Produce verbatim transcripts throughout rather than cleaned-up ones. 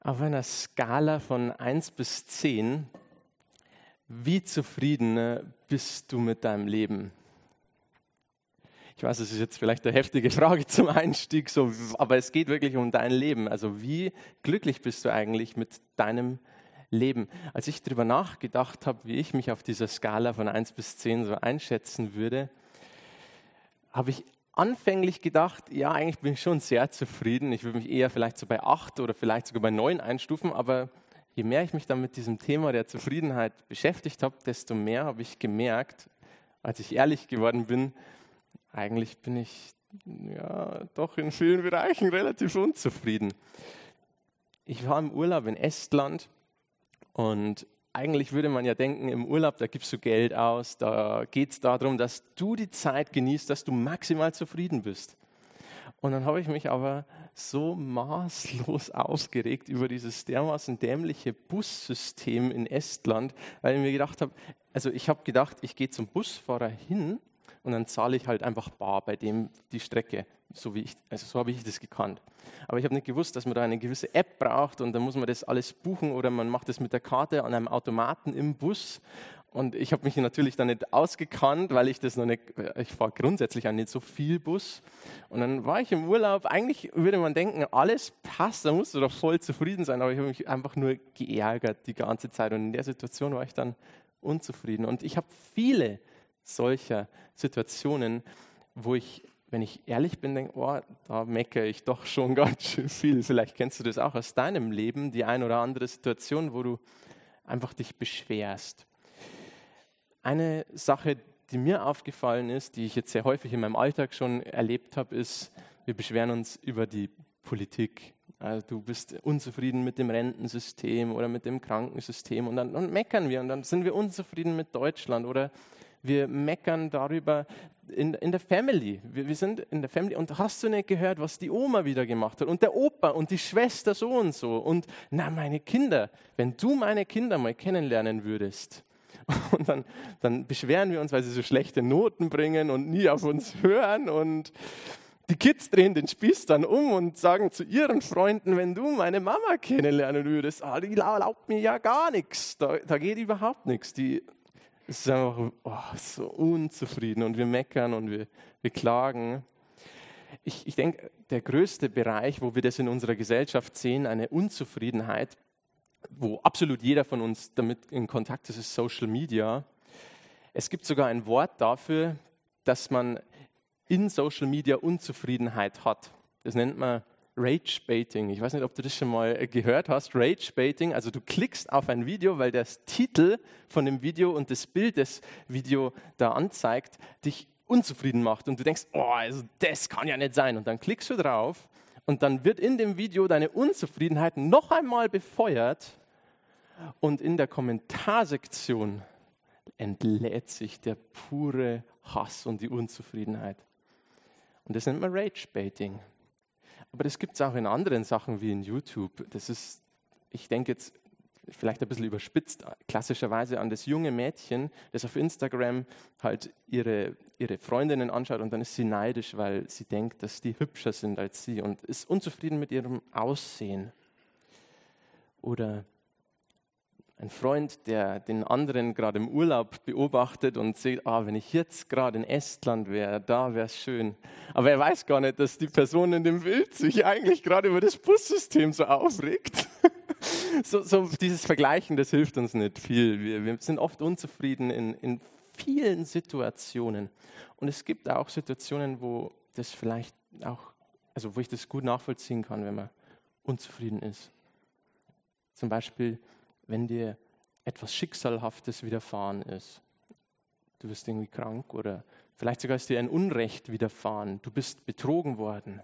Auf einer Skala von eins bis zehn, wie zufrieden äh, bist du mit deinem Leben? Ich weiß, es ist jetzt vielleicht eine heftige Frage zum Einstieg, so, aber es geht wirklich um dein Leben. Also wie glücklich bist du eigentlich mit deinem Leben? Als ich darüber nachgedacht habe, wie ich mich auf dieser Skala von eins bis zehn so einschätzen würde, habe ich anfänglich gedacht, ja, eigentlich bin ich schon sehr zufrieden. Ich würde mich eher vielleicht so bei acht oder vielleicht sogar bei neun einstufen, aber je mehr ich mich dann mit diesem Thema der Zufriedenheit beschäftigt habe, desto mehr habe ich gemerkt, als ich ehrlich geworden bin, eigentlich bin ich ja doch in vielen Bereichen relativ unzufrieden. Ich war im Urlaub in Estland und eigentlich würde man ja denken, im Urlaub, da gibst du Geld aus, da geht es darum, dass du die Zeit genießt, dass du maximal zufrieden bist. Und dann habe ich mich aber so maßlos aufgeregt über dieses dermaßen dämliche Bussystem in Estland, weil ich mir gedacht habe, also ich habe gedacht, ich gehe zum Busfahrer hin und dann zahle ich halt einfach bar bei dem die Strecke, so wie ich, also so habe ich das gekannt. Aber ich habe nicht gewusst, dass man da eine gewisse App braucht und dann muss man das alles buchen oder man macht das mit der Karte an einem Automaten im Bus. Und ich habe mich natürlich dann nicht ausgekannt, weil ich das noch nicht, ich fahre grundsätzlich auch nicht so viel Bus. Und dann war ich im Urlaub, eigentlich würde man denken, alles passt, da musst du doch voll zufrieden sein, aber ich habe mich einfach nur geärgert die ganze Zeit und in der Situation war ich dann unzufrieden. Und ich habe viele solcher Situationen, wo ich, wenn ich ehrlich bin, denke, oh, da meckere ich doch schon ganz schön viel. Vielleicht kennst du das auch aus deinem Leben, die ein oder andere Situation, wo du einfach dich beschwerst. Eine Sache, die mir aufgefallen ist, die ich jetzt sehr häufig in meinem Alltag schon erlebt habe, ist, wir beschweren uns über die Politik. Also du bist unzufrieden mit dem Rentensystem oder mit dem Krankensystem und dann, dann meckern wir und dann sind wir unzufrieden mit Deutschland oder wir meckern darüber in, in der Family. Wir, wir sind in der Family und hast du nicht gehört, was die Oma wieder gemacht hat und der Opa und die Schwester so und so und na meine Kinder, wenn du meine Kinder mal kennenlernen würdest. Und dann, dann beschweren wir uns, weil sie so schlechte Noten bringen und nie auf uns hören. Und die Kids drehen den Spieß dann um und sagen zu ihren Freunden, wenn du meine Mama kennenlernen würdest, ah, die erlaubt mir ja gar nichts. Da, da geht überhaupt nichts. Die ist einfach oh, so unzufrieden und wir meckern und wir, wir klagen. Ich, ich denke, der größte Bereich, wo wir das in unserer Gesellschaft sehen, eine Unzufriedenheit, wo absolut jeder von uns damit in Kontakt ist, ist Social Media. Es gibt sogar ein Wort dafür, dass man in Social Media Unzufriedenheit hat. Das nennt man Rage-Baiting. Ich weiß nicht, ob du das schon mal gehört hast. Rage-Baiting, also du klickst auf ein Video, weil der Titel von dem Video und das Bild des Videos da anzeigt, dich unzufrieden macht. Und du denkst, oh, also das kann ja nicht sein. Und dann klickst du drauf. Und dann wird in dem Video deine Unzufriedenheit noch einmal befeuert und in der Kommentarsektion entlädt sich der pure Hass und die Unzufriedenheit. Und das nennt man Rage-Baiting. Aber das gibt es auch in anderen Sachen wie in YouTube. Das ist, ich denke jetzt vielleicht ein bisschen überspitzt, klassischerweise an das junge Mädchen, das auf Instagram halt ihre, ihre Freundinnen anschaut und dann ist sie neidisch, weil sie denkt, dass die hübscher sind als sie und ist unzufrieden mit ihrem Aussehen. Oder ein Freund, der den anderen gerade im Urlaub beobachtet und sieht, ah, wenn ich jetzt gerade in Estland wäre, da wäre es schön. Aber er weiß gar nicht, dass die Person in dem Bild sich eigentlich gerade über das Bussystem so aufregt. So, so dieses Vergleichen, das hilft uns nicht viel. Wir, wir sind oft unzufrieden in, in vielen Situationen. Und es gibt auch Situationen, wo das vielleicht auch, also wo ich das gut nachvollziehen kann, wenn man unzufrieden ist. Zum Beispiel, wenn dir etwas Schicksalhaftes widerfahren ist. Du bist irgendwie krank oder vielleicht sogar ist dir ein Unrecht widerfahren. Du bist betrogen worden.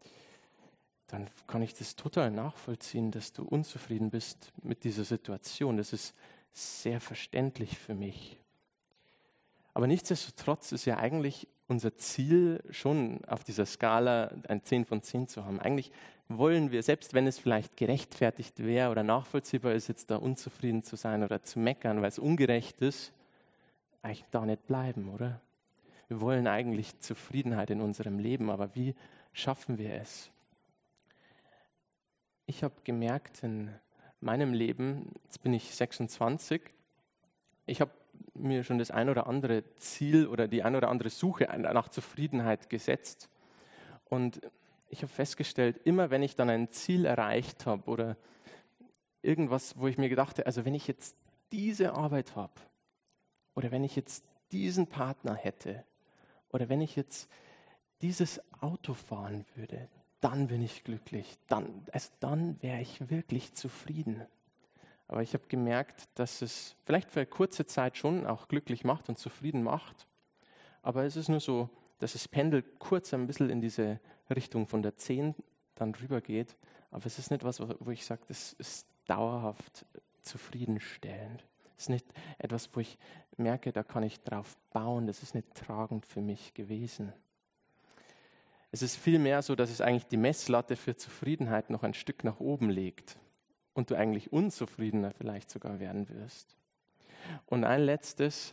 Dann kann ich das total nachvollziehen, dass du unzufrieden bist mit dieser Situation. Das ist sehr verständlich für mich. Aber nichtsdestotrotz ist ja eigentlich unser Ziel schon auf dieser Skala ein zehn von zehn zu haben. Eigentlich wollen wir, selbst wenn es vielleicht gerechtfertigt wäre oder nachvollziehbar ist, jetzt da unzufrieden zu sein oder zu meckern, weil es ungerecht ist, eigentlich da nicht bleiben, oder? Wir wollen eigentlich Zufriedenheit in unserem Leben, aber wie schaffen wir es? ich habe gemerkt in meinem Leben, jetzt bin ich sechsundzwanzig, ich habe mir schon das ein oder andere Ziel oder die ein oder andere Suche nach Zufriedenheit gesetzt. Und ich habe festgestellt, immer wenn ich dann ein Ziel erreicht habe oder irgendwas, wo ich mir gedacht habe, also wenn ich jetzt diese Arbeit habe oder wenn ich jetzt diesen Partner hätte oder wenn ich jetzt dieses Auto fahren würde, dann bin ich glücklich, dann, also dann wäre ich wirklich zufrieden. Aber ich habe gemerkt, dass es vielleicht für eine kurze Zeit schon auch glücklich macht und zufrieden macht. Aber es ist nur so, dass das Pendel kurz ein bisschen in diese Richtung von der zehn dann rübergeht. Aber es ist nicht was, wo ich sage, das ist dauerhaft zufriedenstellend. Es ist nicht etwas, wo ich merke, da kann ich drauf bauen. Das ist nicht tragend für mich gewesen. Es ist vielmehr so, dass es eigentlich die Messlatte für Zufriedenheit noch ein Stück nach oben legt. Und du eigentlich unzufriedener vielleicht sogar werden wirst. Und ein letztes,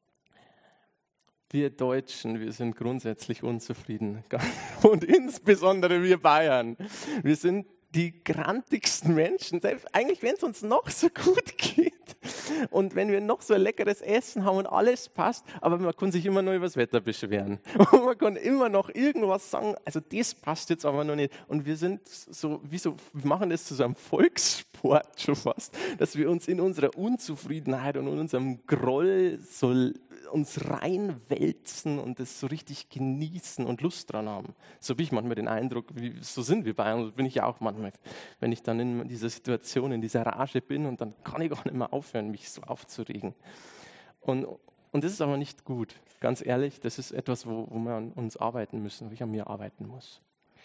wir Deutschen, wir sind grundsätzlich unzufrieden. Und insbesondere wir Bayern. Wir sind die grantigsten Menschen, selbst eigentlich wenn es uns noch so gut geht und wenn wir noch so ein leckeres Essen haben und alles passt, aber man kann sich immer nur über das Wetter beschweren und man kann immer noch irgendwas sagen, also das passt jetzt aber noch nicht und wir sind so, wie so, wir machen das zu so einem Volkssport schon fast, dass wir uns in unserer Unzufriedenheit und in unserem Groll so uns reinwälzen und das so richtig genießen und Lust dran haben. So habe ich manchmal den Eindruck, wie, so sind wir Bayern, so bin ich ja auch manchmal, wenn ich dann in dieser Situation, in dieser Rage bin und dann kann ich auch nicht mehr aufhören, mich so aufzuregen. Und, und das ist aber nicht gut, ganz ehrlich, das ist etwas, wo, wo wir an uns arbeiten müssen, wo ich an mir arbeiten muss.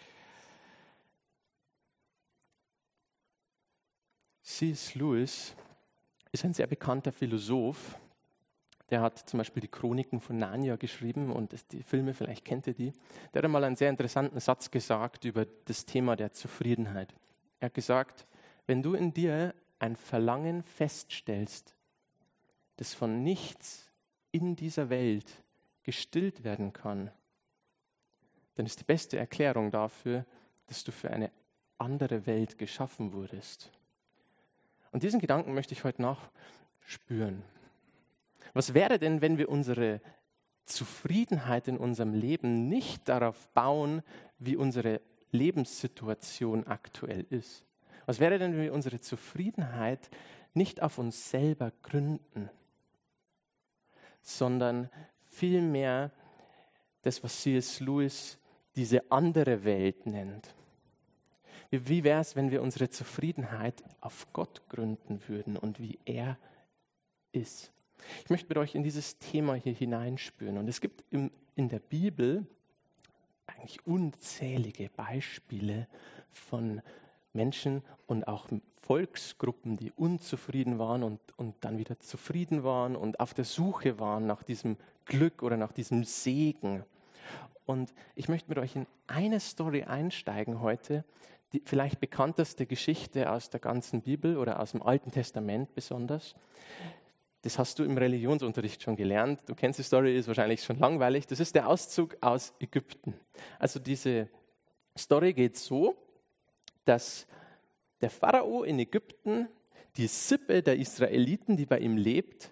C S Lewis ist ein sehr bekannter Philosoph. Der hat zum Beispiel die Chroniken von Narnia geschrieben und das, die Filme, vielleicht kennt ihr die. Der hat einmal einen sehr interessanten Satz gesagt über das Thema der Zufriedenheit. Er hat gesagt, wenn du in dir ein Verlangen feststellst, das von nichts in dieser Welt gestillt werden kann, dann ist die beste Erklärung dafür, dass du für eine andere Welt geschaffen wurdest. Und diesen Gedanken möchte ich heute nachspüren. Was wäre denn, wenn wir unsere Zufriedenheit in unserem Leben nicht darauf bauen, wie unsere Lebenssituation aktuell ist? Was wäre denn, wenn wir unsere Zufriedenheit nicht auf uns selber gründen, sondern vielmehr das, was C S Lewis diese andere Welt nennt? Wie, wie wäre es, wenn wir unsere Zufriedenheit auf Gott gründen würden und wie er ist? Ich möchte mit euch in dieses Thema hier hineinspüren. Und es gibt im, in der Bibel eigentlich unzählige Beispiele von Menschen und auch Volksgruppen, die unzufrieden waren und, und dann wieder zufrieden waren und auf der Suche waren nach diesem Glück oder nach diesem Segen. Und ich möchte mit euch in eine Story einsteigen heute, die vielleicht bekannteste Geschichte aus der ganzen Bibel oder aus dem Alten Testament besonders. Das hast du im Religionsunterricht schon gelernt. Du kennst die Story, ist wahrscheinlich schon langweilig. Das ist der Auszug aus Ägypten. Also diese Story geht so, dass der Pharao in Ägypten die Sippe der Israeliten, die bei ihm lebt,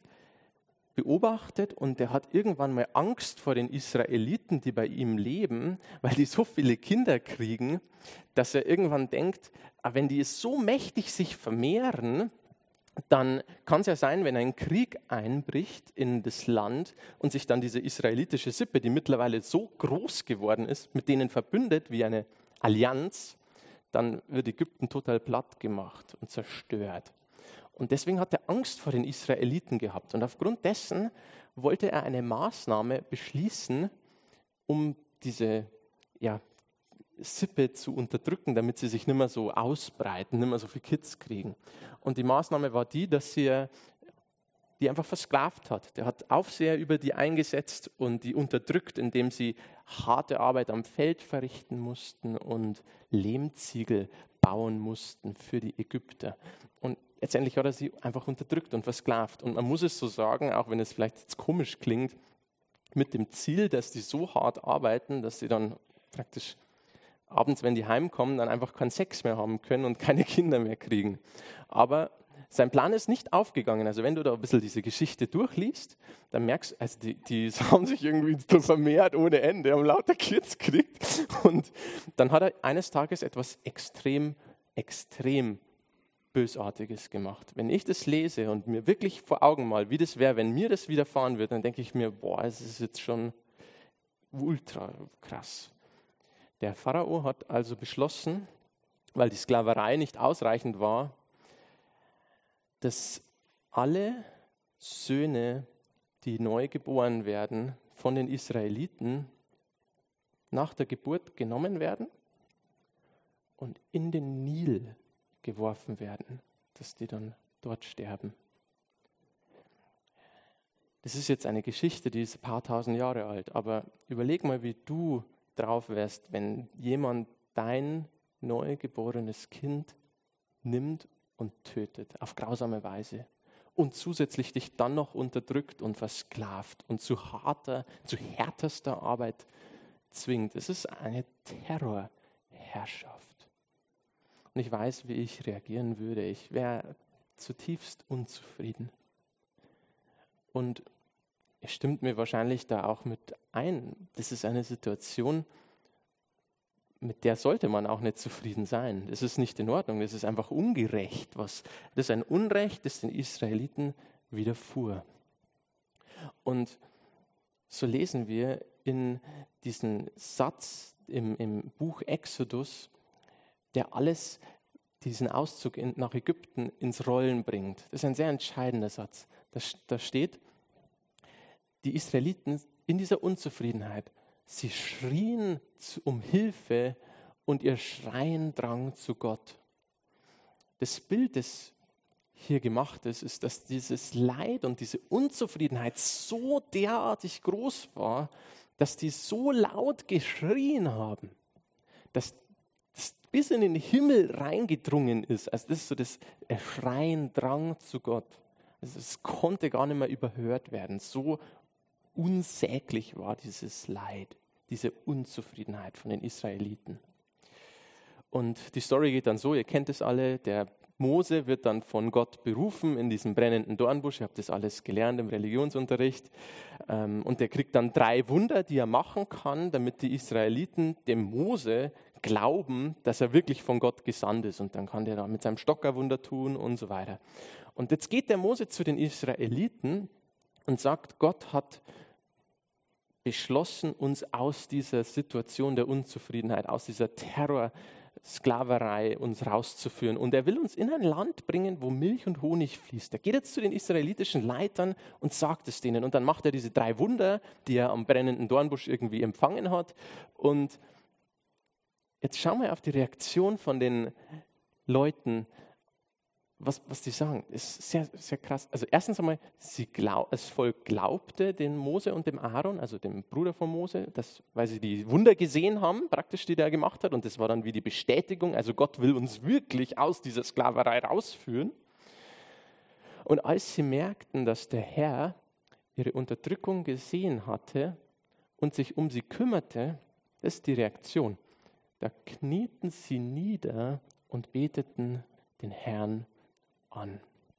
beobachtet und der hat irgendwann mal Angst vor den Israeliten, die bei ihm leben, weil die so viele Kinder kriegen, dass er irgendwann denkt, wenn die so mächtig sich vermehren, dann kann es ja sein, wenn ein Krieg einbricht in das Land und sich dann diese israelitische Sippe, die mittlerweile so groß geworden ist, mit denen verbündet wie eine Allianz, dann wird Ägypten total platt gemacht und zerstört. Und deswegen hat er Angst vor den Israeliten gehabt. Und aufgrund dessen wollte er eine Maßnahme beschließen, um diese ja, Sippe zu unterdrücken, damit sie sich nicht mehr so ausbreiten, nicht mehr so viele Kids kriegen. Und die Maßnahme war die, dass er die einfach versklavt hat. Der hat Aufseher über die eingesetzt und die unterdrückt, indem sie harte Arbeit am Feld verrichten mussten und Lehmziegel bauen mussten für die Ägypter. Und letztendlich hat er sie einfach unterdrückt und versklavt. Und man muss es so sagen, auch wenn es vielleicht jetzt komisch klingt, mit dem Ziel, dass die so hart arbeiten, dass sie dann praktisch abends, wenn die heimkommen, dann einfach keinen Sex mehr haben können und keine Kinder mehr kriegen. Aber sein Plan ist nicht aufgegangen. Also wenn du da ein bisschen diese Geschichte durchliest, dann merkst du, also die, die haben sich irgendwie vermehrt ohne Ende, haben lauter Kids gekriegt. Und dann hat er eines Tages etwas extrem, extrem Bösartiges gemacht. Wenn ich das lese und mir wirklich vor Augen mal, wie das wäre, wenn mir das widerfahren würde, dann denke ich mir, boah, es ist jetzt schon ultra krass. Der Pharao hat also beschlossen, weil die Sklaverei nicht ausreichend war, dass alle Söhne, die neu geboren werden, von den Israeliten nach der Geburt genommen werden und in den Nil geworfen werden, dass die dann dort sterben. Das ist jetzt eine Geschichte, die ist ein paar tausend Jahre alt, aber überleg mal, wie du drauf wärst, wenn jemand dein neugeborenes Kind nimmt und tötet, auf grausame Weise und zusätzlich dich dann noch unterdrückt und versklavt und zu harter, zu härtester Arbeit zwingt. Es ist eine Terrorherrschaft. Und ich weiß, wie ich reagieren würde. Ich wäre zutiefst unzufrieden. Und es stimmt mir wahrscheinlich da auch mit ein. Das ist eine Situation, mit der sollte man auch nicht zufrieden sein. Das ist nicht in Ordnung, das ist einfach ungerecht. Was, das ist ein Unrecht, das den Israeliten widerfuhr. Und so lesen wir in diesem Satz im, im Buch Exodus, der alles, diesen Auszug in, nach Ägypten ins Rollen bringt. Das ist ein sehr entscheidender Satz. Da, da steht, die Israeliten in dieser Unzufriedenheit, sie schrien um Hilfe und ihr Schreien drang zu Gott. Das Bild, das hier gemacht ist, ist, dass dieses Leid und diese Unzufriedenheit so derartig groß war, dass die so laut geschrien haben, dass das bis in den Himmel reingedrungen ist. Also das ist so das Schreien drang zu Gott. Also es konnte gar nicht mehr überhört werden. So unsäglich war dieses Leid, diese Unzufriedenheit von den Israeliten. Und die Story geht dann so, ihr kennt es alle, der Mose wird dann von Gott berufen in diesem brennenden Dornbusch. Ihr habt das alles gelernt im Religionsunterricht. Und der kriegt dann drei Wunder, die er machen kann, damit die Israeliten dem Mose glauben, dass er wirklich von Gott gesandt ist. Und dann kann der da mit seinem Stock ein Wunder tun und so weiter. Und jetzt geht der Mose zu den Israeliten und sagt, Gott hat beschlossen, uns aus dieser Situation der Unzufriedenheit, aus dieser Terrorsklaverei uns rauszuführen. Und er will uns in ein Land bringen, wo Milch und Honig fließt. Er geht jetzt zu den israelitischen Leitern und sagt es denen. Und dann macht er diese drei Wunder, die er am brennenden Dornbusch irgendwie empfangen hat. Und jetzt schauen wir auf die Reaktion von den Leuten, Was, was die sagen, ist sehr, sehr krass. Also erstens einmal, sie glaub, das Volk glaubte dem Mose und dem Aaron, also dem Bruder von Mose, dass, weil sie die Wunder gesehen haben, praktisch, die der gemacht hat. Und das war dann wie die Bestätigung, also Gott will uns wirklich aus dieser Sklaverei rausführen. Und als sie merkten, dass der Herr ihre Unterdrückung gesehen hatte und sich um sie kümmerte, das ist die Reaktion. Da knieten sie nieder und beteten den Herrn an.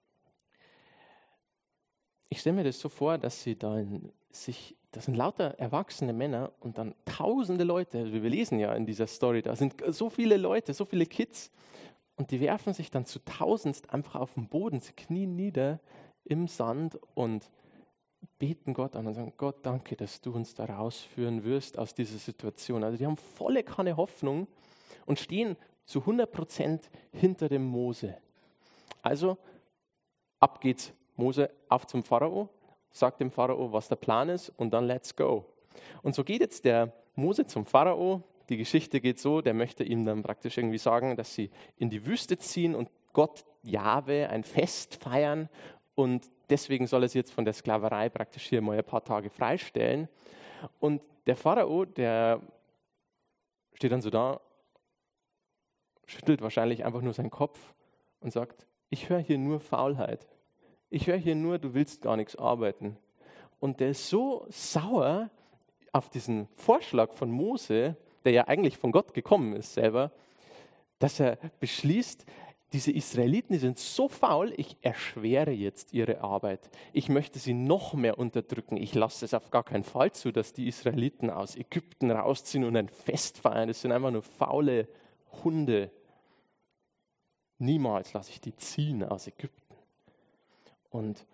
Ich stelle mir das so vor, dass sie dann sich, das sind lauter erwachsene Männer und dann tausende Leute, also wir lesen ja in dieser Story, da sind so viele Leute, so viele Kids und die werfen sich dann zu tausendst einfach auf den Boden, sie knien nieder im Sand und beten Gott an und sagen, Gott, danke, dass du uns da rausführen wirst aus dieser Situation. Also die haben volle Kanne Hoffnung und stehen zu hundert Prozent hinter dem Mose. Also, ab geht's. Mose auf zum Pharao, sagt dem Pharao, was der Plan ist und dann let's go. Und so geht jetzt der Mose zum Pharao. Die Geschichte geht so, der möchte ihm dann praktisch irgendwie sagen, dass sie in die Wüste ziehen und Gott, Jahwe, ein Fest feiern und deswegen soll er sie jetzt von der Sklaverei praktisch hier mal ein paar Tage freistellen. Und der Pharao, der steht dann so da, schüttelt wahrscheinlich einfach nur seinen Kopf und sagt, ich höre hier nur Faulheit. Ich höre hier nur, du willst gar nichts arbeiten. Und der ist so sauer auf diesen Vorschlag von Mose, der ja eigentlich von Gott gekommen ist selber, dass er beschließt, diese Israeliten, die sind so faul, ich erschwere jetzt ihre Arbeit. Ich möchte sie noch mehr unterdrücken. Ich lasse es auf gar keinen Fall zu, dass die Israeliten aus Ägypten rausziehen und ein Fest feiern. Das sind einfach nur faule Hunde. Niemals lasse ich die ziehen aus Ägypten. Und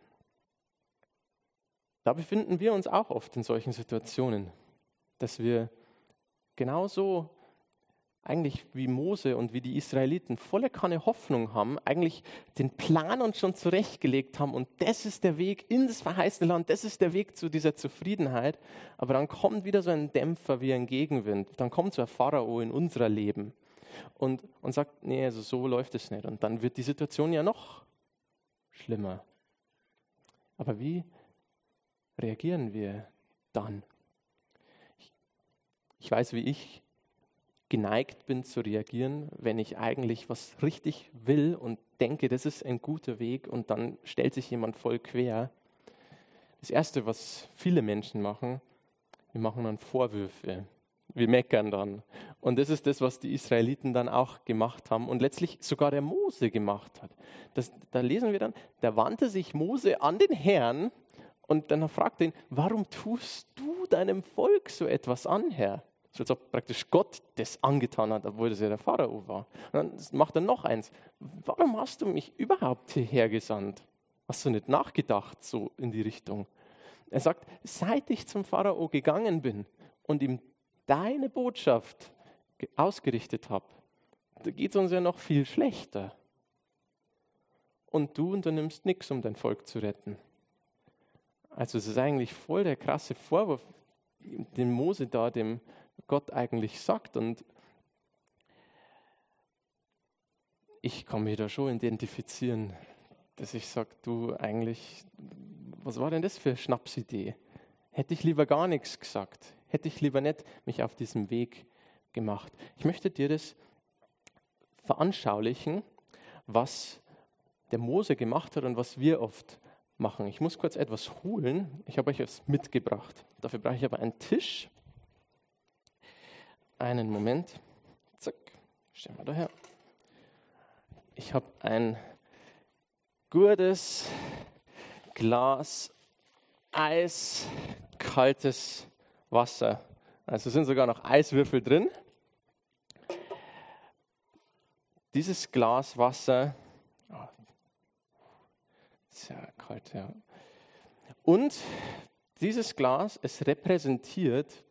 da befinden wir uns auch oft in solchen Situationen, dass wir genauso eigentlich wie Mose und wie die Israeliten volle Kanne Hoffnung haben, eigentlich den Plan uns schon zurechtgelegt haben und das ist der Weg in das verheißene Land, das ist der Weg zu dieser Zufriedenheit. Aber dann kommt wieder so ein Dämpfer wie ein Gegenwind, dann kommt so ein Pharao in unser Leben und, und sagt, nee, also so läuft es nicht. Und dann wird die Situation ja noch schlimmer. Aber wie reagieren wir dann? Ich, ich weiß, wie ich geneigt bin zu reagieren, wenn ich eigentlich was richtig will und denke, das ist ein guter Weg und dann stellt sich jemand voll quer. Das Erste, was viele Menschen machen, wir machen dann Vorwürfe. Wir meckern dann. Und das ist das, was die Israeliten dann auch gemacht haben und letztlich sogar der Mose gemacht hat. Das, da lesen wir dann, da wandte sich Mose an den Herrn und dann fragt er ihn, warum tust du deinem Volk so etwas an, Herr? So als ob praktisch Gott das angetan hat, obwohl das ja der Pharao war. Und dann macht er noch eins. Warum hast du mich überhaupt hierher gesandt? Hast du nicht nachgedacht, so in die Richtung? Er sagt, seit ich zum Pharao gegangen bin und ihm deine Botschaft ausgerichtet habe, da geht es uns ja noch viel schlechter. Und du unternimmst nichts, um dein Volk zu retten. Also es ist eigentlich voll der krasse Vorwurf, den Mose da dem Gott eigentlich sagt. Und ich kann mich da schon identifizieren, dass ich sage, du eigentlich, was war denn das für eine Schnapsidee? Hätte ich lieber gar nichts gesagt. Hätte ich lieber nicht mich auf diesem Weg gemacht. Ich möchte dir das veranschaulichen, was der Mose gemacht hat und was wir oft machen. Ich muss kurz etwas holen. Ich habe euch etwas mitgebracht. Dafür brauche ich aber einen Tisch. Einen Moment. Zack. Stellen wir daher. Ich habe ein gutes Glas eiskaltes Wasser. Also sind sogar noch Eiswürfel drin. Dieses Glas Wasser, oh, sehr kalt, ja. Und dieses Glas, es repräsentiert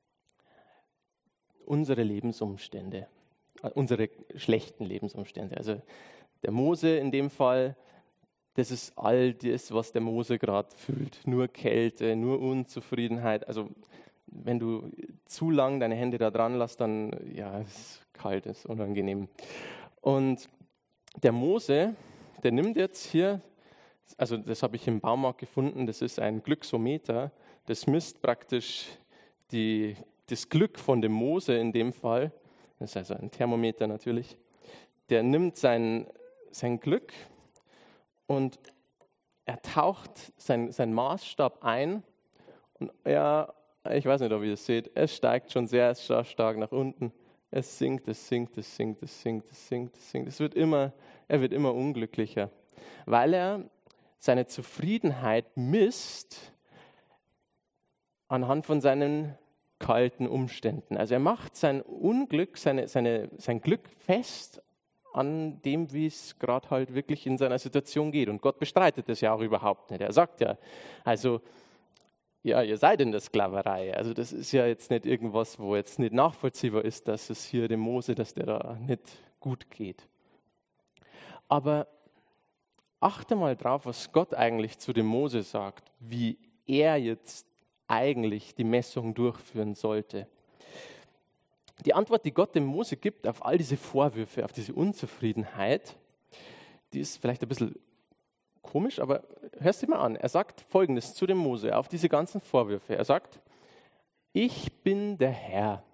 unsere Lebensumstände, unsere schlechten Lebensumstände. Also der Mose in dem Fall, das ist all das, was der Mose gerade fühlt. Nur Kälte, nur Unzufriedenheit. Also wenn du zu lang deine Hände da dran lässt, dann, ja, es ist kalt, es ist unangenehm. Und der Mose, der nimmt jetzt hier, also das habe ich im Baumarkt gefunden, das ist ein Glücksometer, das misst praktisch die, das Glück von dem Mose in dem Fall, das ist also ein Thermometer natürlich, der nimmt sein, sein Glück und er taucht sein, sein Maßstab ein und ja, ich weiß nicht, ob ihr das seht, es steigt schon sehr stark nach unten. Es sinkt, es sinkt, es sinkt, es sinkt, es sinkt, es sinkt. Es wird immer, er wird immer unglücklicher, weil er seine Zufriedenheit misst anhand von seinen kalten Umständen. Also er macht sein Unglück, seine, seine, sein Glück fest an dem, wie es gerade halt wirklich in seiner Situation geht. Und Gott bestreitet das ja auch überhaupt nicht. Er sagt ja, also ja, ihr seid in der Sklaverei. Also das ist ja jetzt nicht irgendwas, wo jetzt nicht nachvollziehbar ist, dass es hier dem Mose, dass der da nicht gut geht. Aber achte mal drauf, was Gott eigentlich zu dem Mose sagt, wie er jetzt eigentlich die Messung durchführen sollte. Die Antwort, die Gott dem Mose gibt auf all diese Vorwürfe, auf diese Unzufriedenheit, die ist vielleicht ein bisschen komisch, aber hörst du mal an. Er sagt Folgendes zu dem Mose auf diese ganzen Vorwürfe. Er sagt, ich bin der Herr.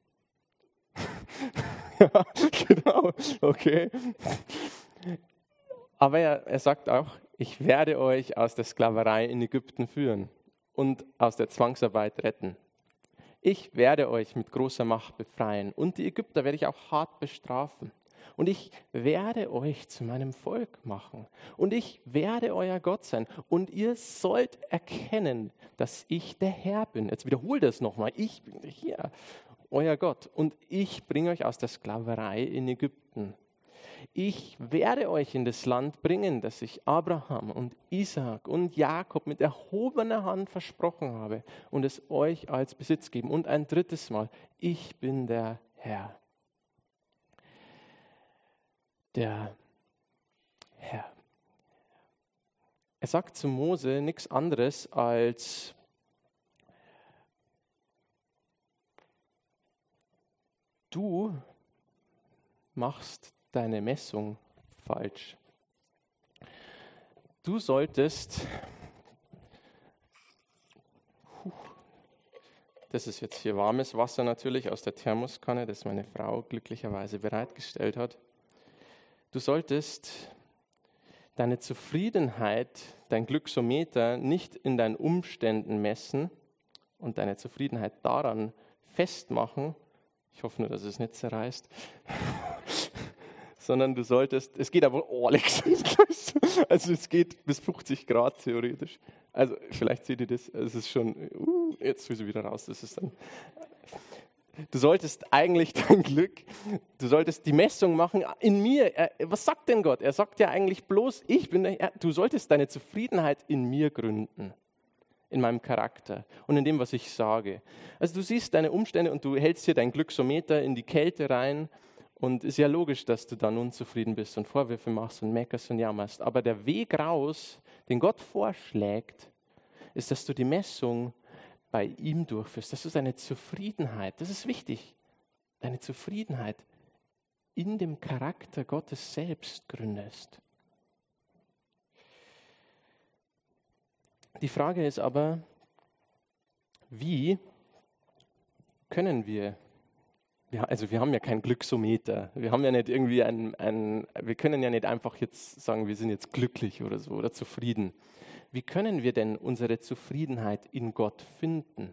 Ja, genau, okay. Aber er, er sagt auch, ich werde euch aus der Sklaverei in Ägypten führen und aus der Zwangsarbeit retten. Ich werde euch mit großer Macht befreien und die Ägypter werde ich auch hart bestrafen. Und ich werde euch zu meinem Volk machen und ich werde euer Gott sein. Und ihr sollt erkennen, dass ich der Herr bin. Jetzt wiederhole das nochmal. Ich bin der Herr, euer Gott. Und ich bringe euch aus der Sklaverei in Ägypten. Ich werde euch in das Land bringen, das ich Abraham und Isaak und Jakob mit erhobener Hand versprochen habe und es euch als Besitz geben. Und ein drittes Mal, ich bin der Herr. Der Herr. Er sagt zu Mose nichts anderes als, du machst deine Messung falsch. Du solltest, das ist jetzt hier warmes Wasser natürlich aus der Thermoskanne, das meine Frau glücklicherweise bereitgestellt hat. Du solltest deine Zufriedenheit, dein Glücksometer nicht in deinen Umständen messen und deine Zufriedenheit daran festmachen. Ich hoffe nur, dass es nicht zerreißt. Sondern du solltest, es geht aber, oh Alex, also es geht bis fünfzig Grad theoretisch. Also vielleicht seht ihr das, es ist schon, uh, jetzt will sie wieder raus, das ist dann... Du solltest eigentlich dein Glück, du solltest die Messung machen in mir. Er, was sagt denn Gott? Er sagt ja eigentlich bloß, ich bin der Herr. Du solltest deine Zufriedenheit in mir gründen, in meinem Charakter und in dem, was ich sage. Also du siehst deine Umstände und du hältst hier dein Glücksometer in die Kälte rein und ist ja logisch, dass du dann unzufrieden bist und Vorwürfe machst und meckerst und jammerst. Aber der Weg raus, den Gott vorschlägt, ist, dass du die Messung bei ihm durchführst, dass du deine Zufriedenheit, das ist wichtig, deine Zufriedenheit in dem Charakter Gottes selbst gründest. Die Frage ist aber, wie können wir, ja, also wir haben ja kein Glücksometer, wir haben ja nicht irgendwie ein, ein, wir können ja nicht einfach jetzt sagen, wir sind jetzt glücklich oder so oder zufrieden. Wie können wir denn unsere Zufriedenheit in Gott finden?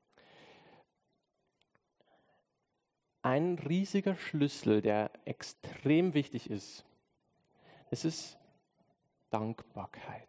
Ein riesiger Schlüssel, der extrem wichtig ist, es ist Dankbarkeit.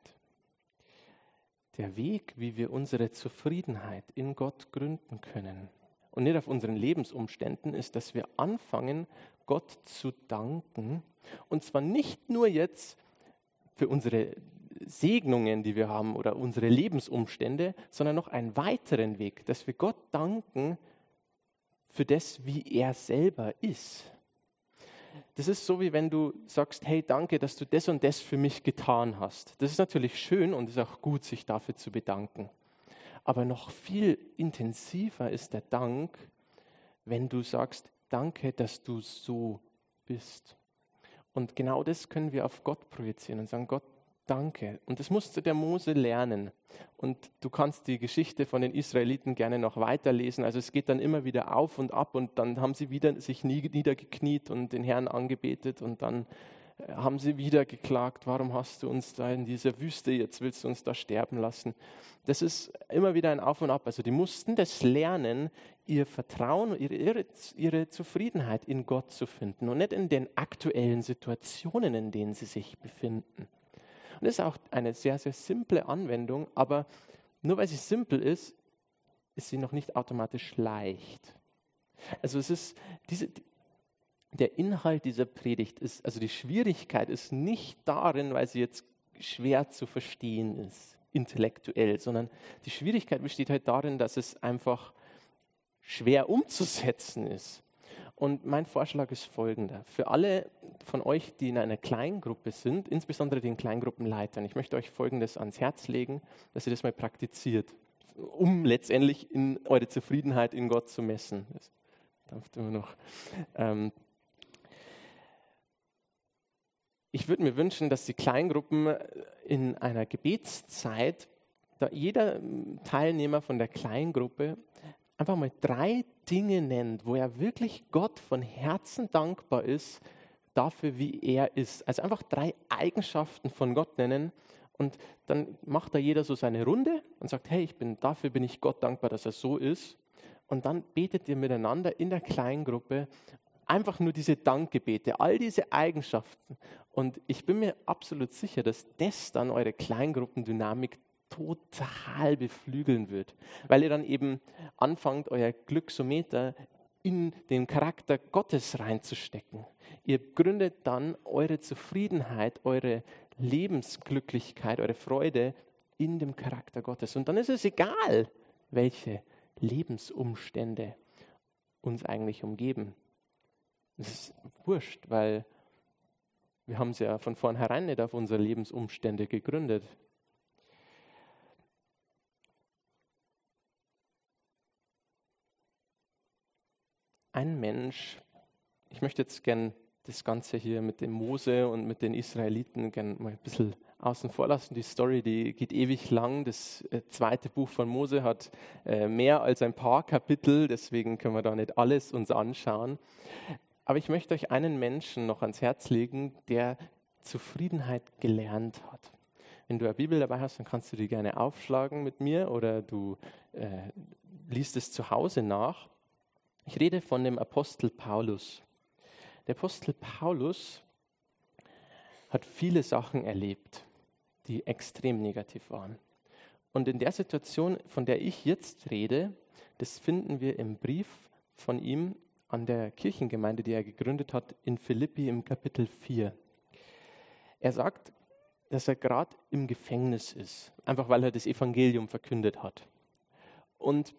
Der Weg, wie wir unsere Zufriedenheit in Gott gründen können und nicht auf unseren Lebensumständen, ist, dass wir anfangen, Gott zu danken. Und zwar nicht nur jetzt für unsere Segnungen, die wir haben oder unsere Lebensumstände, sondern noch einen weiteren Weg, dass wir Gott danken für das, wie er selber ist. Das ist so, wie wenn du sagst, hey, danke, dass du das und das für mich getan hast. Das ist natürlich schön und ist auch gut, sich dafür zu bedanken. Aber noch viel intensiver ist der Dank, wenn du sagst, danke, dass du so bist. Und genau das können wir auf Gott projizieren und sagen, Gott, danke. Und das musste der Mose lernen. Und du kannst die Geschichte von den Israeliten gerne noch weiterlesen. Also es geht dann immer wieder auf und ab und dann haben sie wieder sich niedergekniet und den Herrn angebetet und dann haben sie wieder geklagt, warum hast du uns da in dieser Wüste, jetzt willst du uns da sterben lassen. Das ist immer wieder ein Auf und Ab. Also die mussten das lernen, ihr Vertrauen, ihre, ihre, ihre Zufriedenheit in Gott zu finden und nicht in den aktuellen Situationen, in denen sie sich befinden. Und das ist auch eine sehr, sehr simple Anwendung, aber nur weil sie simpel ist, ist sie noch nicht automatisch leicht. Also es ist diese, der Inhalt dieser Predigt ist, also die Schwierigkeit ist nicht darin, weil sie jetzt schwer zu verstehen ist, intellektuell, sondern die Schwierigkeit besteht halt darin, dass es einfach schwer umzusetzen ist. Und mein Vorschlag ist folgender. Für alle von euch, die in einer Kleingruppe sind, insbesondere den Kleingruppenleitern, ich möchte euch Folgendes ans Herz legen, dass ihr das mal praktiziert, um letztendlich in eure Zufriedenheit in Gott zu messen. Das darf immer noch. Ähm ich würde mir wünschen, dass die Kleingruppen in einer Gebetszeit, da jeder Teilnehmer von der Kleingruppe einfach mal drei Dinge nennt, wo er wirklich Gott von Herzen dankbar ist, dafür, wie er ist. Also einfach drei Eigenschaften von Gott nennen und dann macht da jeder so seine Runde und sagt, hey, ich bin, dafür bin ich Gott dankbar, dass er so ist. Und dann betet ihr miteinander in der Kleingruppe einfach nur diese Dankgebete, all diese Eigenschaften. Und ich bin mir absolut sicher, dass das dann eure Kleingruppendynamik total beflügeln wird, weil ihr dann eben anfangt, euer Glücksometer in den Charakter Gottes reinzustecken. Ihr gründet dann eure Zufriedenheit, eure Lebensglücklichkeit, eure Freude in dem Charakter Gottes. Und dann ist es egal, welche Lebensumstände uns eigentlich umgeben. Das ist wurscht, weil wir haben es ja von vornherein nicht auf unsere Lebensumstände gegründet. Ein Mensch, ich möchte jetzt gern das Ganze hier mit dem Mose und mit den Israeliten gern mal ein bisschen außen vor lassen. Die Story, die geht ewig lang. Das äh, zweite Buch von Mose hat äh, mehr als ein paar Kapitel, deswegen können wir da nicht alles uns anschauen. Aber ich möchte euch einen Menschen noch ans Herz legen, der Zufriedenheit gelernt hat. Wenn du eine Bibel dabei hast, dann kannst du die gerne aufschlagen mit mir oder du äh, liest es zu Hause nach. Ich rede von dem Apostel Paulus. Der Apostel Paulus hat viele Sachen erlebt, die extrem negativ waren. Und in der Situation, von der ich jetzt rede, das finden wir im Brief von ihm an der Kirchengemeinde, die er gegründet hat, in Philippi im Kapitel vier. Er sagt, dass er gerade im Gefängnis ist, einfach weil er das Evangelium verkündet hat. Und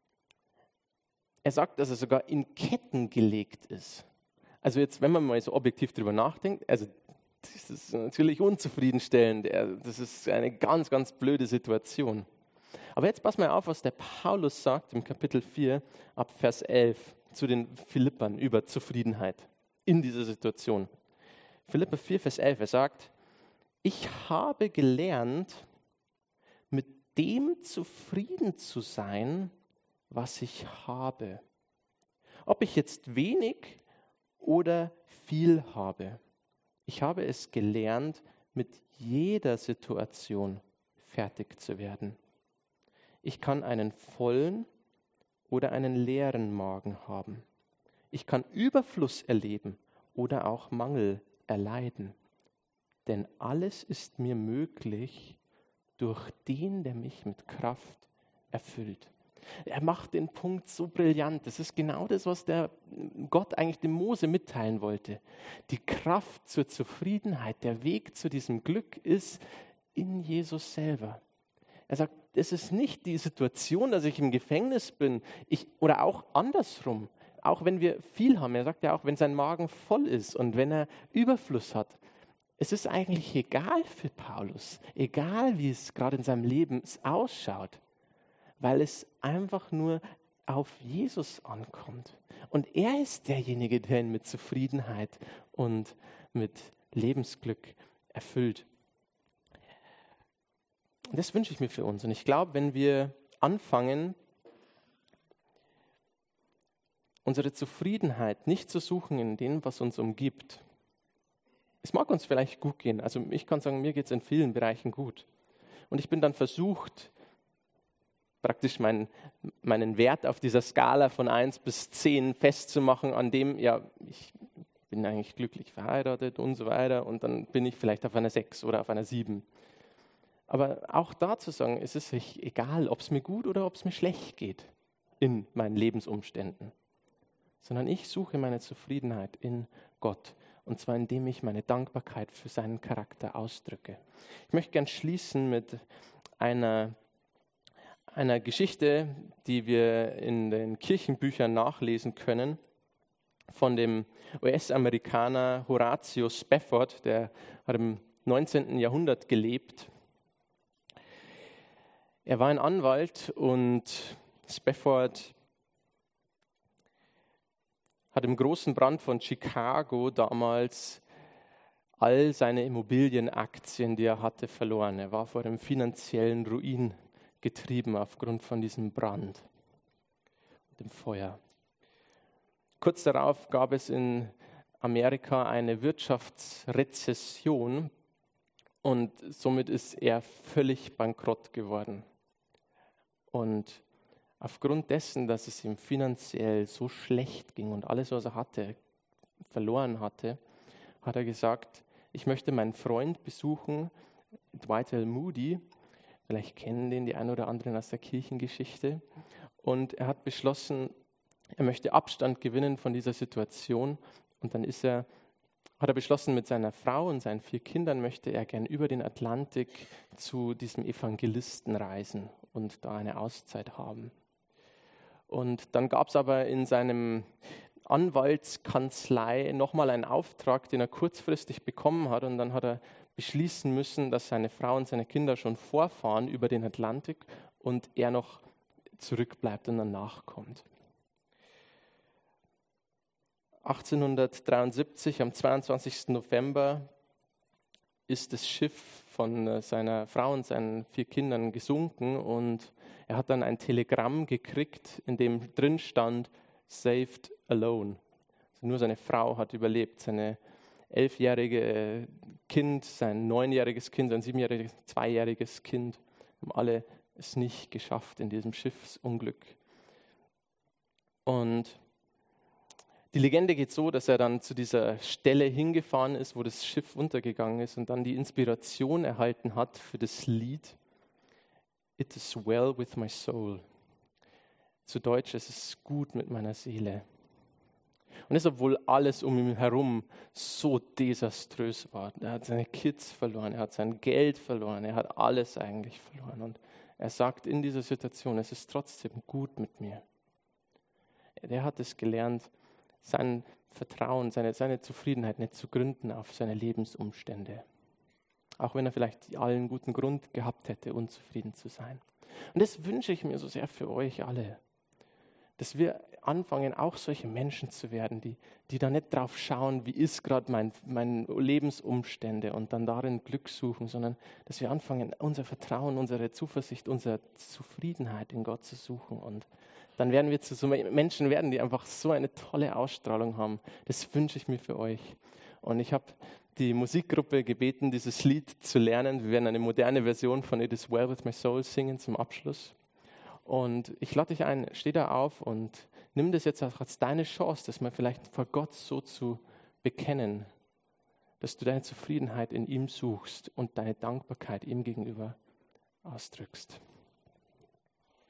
er sagt, dass er sogar in Ketten gelegt ist. Also jetzt, wenn man mal so objektiv drüber nachdenkt, also das ist natürlich unzufriedenstellend. Das ist eine ganz, ganz blöde Situation. Aber jetzt pass mal auf, was der Paulus sagt im Kapitel vier ab Vers elf zu den Philippern über Zufriedenheit in dieser Situation. Philipper vier, Vers elf, er sagt, ich habe gelernt, mit dem zufrieden zu sein, was ich habe. Ob ich jetzt wenig oder viel habe. Ich habe es gelernt, mit jeder Situation fertig zu werden. Ich kann einen vollen oder einen leeren Magen haben. Ich kann Überfluss erleben oder auch Mangel erleiden. Denn alles ist mir möglich durch den, der mich mit Kraft erfüllt. Er macht den Punkt so brillant. Das ist genau das, was der Gott eigentlich dem Mose mitteilen wollte. Die Kraft zur Zufriedenheit, der Weg zu diesem Glück ist in Jesus selber. Er sagt, es ist nicht die Situation, dass ich im Gefängnis bin, ich, oder auch andersrum. Auch wenn wir viel haben, er sagt ja auch, wenn sein Magen voll ist und wenn er Überfluss hat. Es ist eigentlich egal für Paulus, egal wie es gerade in seinem Leben ausschaut. Weil es einfach nur auf Jesus ankommt. Und er ist derjenige, der ihn mit Zufriedenheit und mit Lebensglück erfüllt. Und das wünsche ich mir für uns. Und ich glaube, wenn wir anfangen, unsere Zufriedenheit nicht zu suchen in dem, was uns umgibt. Es mag uns vielleicht gut gehen. Also ich kann sagen, mir geht es in vielen Bereichen gut. Und ich bin dann versucht, praktisch mein, meinen Wert auf dieser Skala von eins bis zehn festzumachen, an dem, ja, ich bin eigentlich glücklich verheiratet und so weiter und dann bin ich vielleicht auf einer sechs oder auf einer sieben. Aber auch da zu sagen, es ist egal, ob es mir gut oder ob es mir schlecht geht in meinen Lebensumständen, sondern ich suche meine Zufriedenheit in Gott und zwar indem ich meine Dankbarkeit für seinen Charakter ausdrücke. Ich möchte gern schließen mit einer einer Geschichte, die wir in den Kirchenbüchern nachlesen können, von dem U S-Amerikaner Horatio Spafford, der hat im neunzehnten Jahrhundert gelebt. Er war ein Anwalt und Spafford hat im großen Brand von Chicago damals all seine Immobilienaktien, die er hatte, verloren. Er war vor dem finanziellen Ruin getrieben aufgrund von diesem Brand und dem Feuer. Kurz darauf gab es in Amerika eine Wirtschaftsrezession und somit ist er völlig bankrott geworden. Und aufgrund dessen, dass es ihm finanziell so schlecht ging und alles, was er hatte, verloren hatte, hat er gesagt, ich möchte meinen Freund besuchen, Dwight L. Moody. Vielleicht kennen den die einen oder anderen aus der Kirchengeschichte. Und er hat beschlossen, er möchte Abstand gewinnen von dieser Situation. Und dann ist er, hat er beschlossen, mit seiner Frau und seinen vier Kindern möchte er gern über den Atlantik zu diesem Evangelisten reisen und da eine Auszeit haben. Und dann gab es aber in seinem Anwaltskanzlei nochmal einen Auftrag, den er kurzfristig bekommen hat. Und dann hat er beschließen müssen, dass seine Frau und seine Kinder schon vorfahren über den Atlantik und er noch zurückbleibt und dann nachkommt. achtzehnhundertdreiundsiebzig, am zweiundzwanzigsten November, ist das Schiff von seiner Frau und seinen vier Kindern gesunken und er hat dann ein Telegramm gekriegt, in dem drin stand, saved alone. Also nur seine Frau hat überlebt, seine elfjährige Kind, sein neunjähriges Kind, sein siebenjähriges, zweijähriges Kind haben alle es nicht geschafft in diesem Schiffsunglück. Und die Legende geht so, dass er dann zu dieser Stelle hingefahren ist, wo das Schiff untergegangen ist und dann die Inspiration erhalten hat für das Lied It is well with my soul. Zu Deutsch, es ist gut mit meiner Seele. Und das, obwohl alles um ihn herum so desaströs war. Er hat seine Kids verloren, er hat sein Geld verloren, er hat alles eigentlich verloren. Und er sagt in dieser Situation, es ist trotzdem gut mit mir. Er hat es gelernt, sein Vertrauen, seine, seine Zufriedenheit nicht zu gründen auf seine Lebensumstände. Auch wenn er vielleicht allen guten Grund gehabt hätte, unzufrieden zu sein. Und das wünsche ich mir so sehr für euch alle. Dass wir anfangen, auch solche Menschen zu werden, die, die da nicht drauf schauen, wie ist gerade mein, mein Lebensumstände und dann darin Glück suchen, sondern dass wir anfangen, unser Vertrauen, unsere Zuversicht, unsere Zufriedenheit in Gott zu suchen. Und dann werden wir zu so Menschen werden, die einfach so eine tolle Ausstrahlung haben. Das wünsche ich mir für euch. Und ich habe die Musikgruppe gebeten, dieses Lied zu lernen. Wir werden eine moderne Version von It is well with my soul singen zum Abschluss. Und ich lade dich ein, steh da auf und nimm das jetzt als deine Chance, das mal vielleicht vor Gott so zu bekennen, dass du deine Zufriedenheit in ihm suchst und deine Dankbarkeit ihm gegenüber ausdrückst.